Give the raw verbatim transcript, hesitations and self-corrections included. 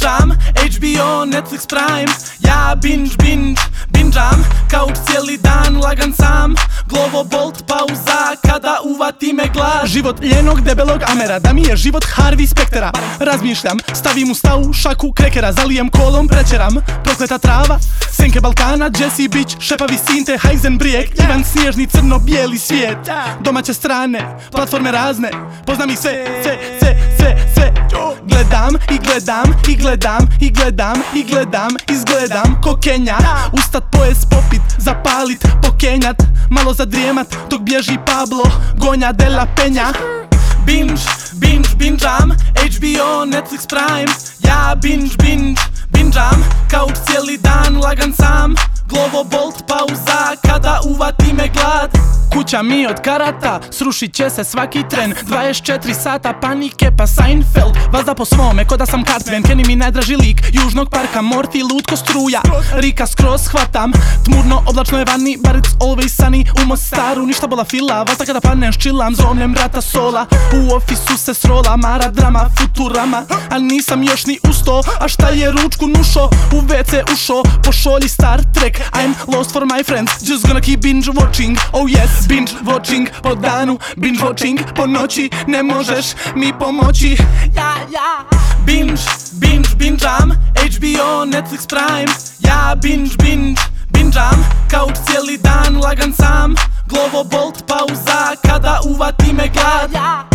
binge'am, H B O, Netflix, Prime. Ja binge, binge, binge'am, kauč cijeli dan, lagan sam. Glovo, Bolt, pauza, kada uvati me glad. Život ljenog debelog Amera, da mi je život Harvey Spectera. Razmišljam, stavim u stavu šaku krekera, zalijem kolom, prečeram, prokleta trava, senke Balkana, Jesse Beach, šepavi sinte, Heisenbrijek, Ivan Snježni, crno-bijeli svijet. Domaće strane, platforme razne, poznam ih sve, sve, sve, sve, sve. Gledam i gledam i gledam i gledam i gledam, izgledam ko Kenja. Ustat, pojest, popit, zapalit, pokenjat, malo zadrijemat dok bježi Pablo, gonja de la Peña. Binge, binge, binge'am, H B O, Netflix, Prime. Ja binge, binge, binge'am, kauč cijeli dan, lagan sam. Glovo, Bolt, pauza, kada uvati me glad. Kuća mi od karata, srušit će se svaki tren. Dvadeset četiri sata panike pa Seinfeld, vazda po svome ko da sam Cartman. Kenny mi najdraži lik južnog parka, Morty lud ko struja, Rika skroz hvatam. Tmurno oblačno je vani, but it's always sunny. U Mostaru ništa bola fila, vazda kada padnem ščilam, zomljem rata sola. U ofisu se srola, mara drama, futurama, al nisam još ni usto. A šta je ručku nušo, u ve ce ušo, pošolji Star Trek. I'm lost for my friends, just gonna keep binge watching. Oh yes, binge watching po danu, binge watching po noći. Ne možeš mi pomoći. Ja, ja. Binge, binge, binge'am, H B O, Netflix, Prime. Ja binge, binge, binge'am, kauč cijeli dan, lagan sam. Glovo, Bolt, pauza, kada uvati me glad.